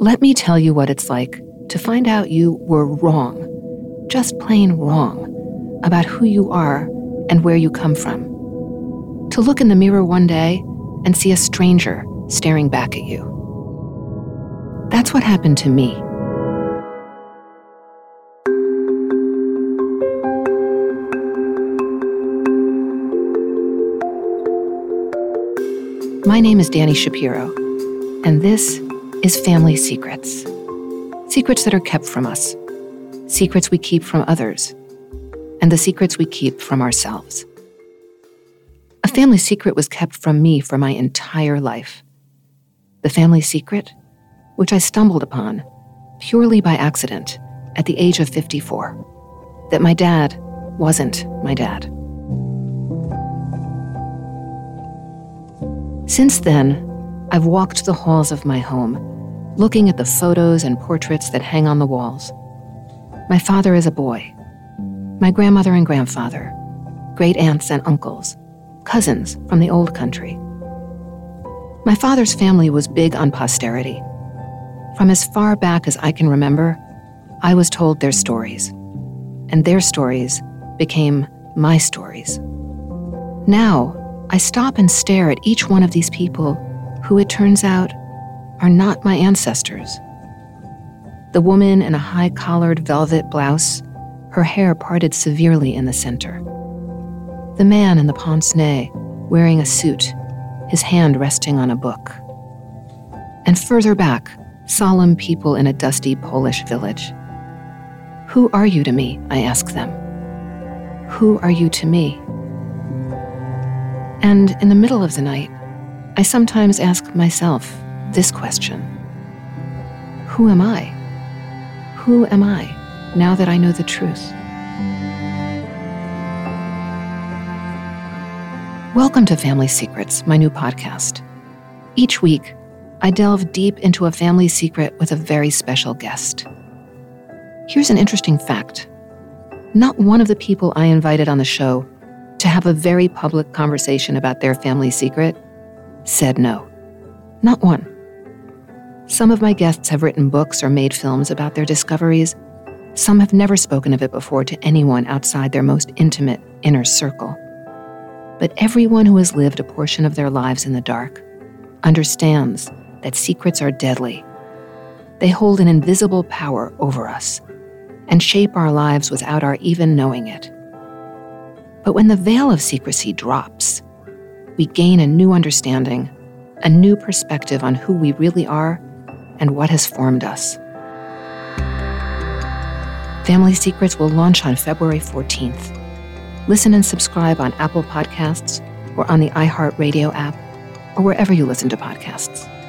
Let me tell you what it's like to find out you were wrong, just plain wrong, about who you are and where you come from. To look in the mirror one day and see a stranger staring back at you. That's what happened to me. My name is Dani Shapiro, and this is Family Secrets. Secrets that are kept from us, secrets we keep from others, and the secrets we keep from ourselves. A family secret was kept from me for my entire life. The family secret, which I stumbled upon purely by accident at the age of 54, that my dad wasn't my dad. Since then, I've walked the halls of my home, looking at the photos and portraits that hang on the walls. My father as a boy, my grandmother and grandfather, great aunts and uncles, cousins from the old country. My father's family was big on posterity. From as far back as I can remember, I was told their stories, and their stories became my stories. Now, I stop and stare at each one of these people who, it turns out, are not my ancestors. The woman in a high-collared velvet blouse, her hair parted severely in the center. The man in the pince-nez, wearing a suit, his hand resting on a book. And further back, solemn people in a dusty Polish village. Who are you to me, I ask them. Who are you to me? And in the middle of the night, I sometimes ask myself this question. Who am I? Who am I, now that I know the truth? Welcome to Family Secrets, my new podcast. Each week, I delve deep into a family secret with a very special guest. Here's an interesting fact. Not one of the people I invited on the show to have a very public conversation about their family secret said no. Not one. Some of my guests have written books or made films about their discoveries. Some have never spoken of it before to anyone outside their most intimate inner circle. But everyone who has lived a portion of their lives in the dark understands that secrets are deadly. They hold an invisible power over us and shape our lives without our even knowing it. But when the veil of secrecy drops, we gain a new understanding, a new perspective on who we really are and what has formed us. Family Secrets will launch on February 14th. Listen and subscribe on Apple Podcasts or on the iHeartRadio app or wherever you listen to podcasts.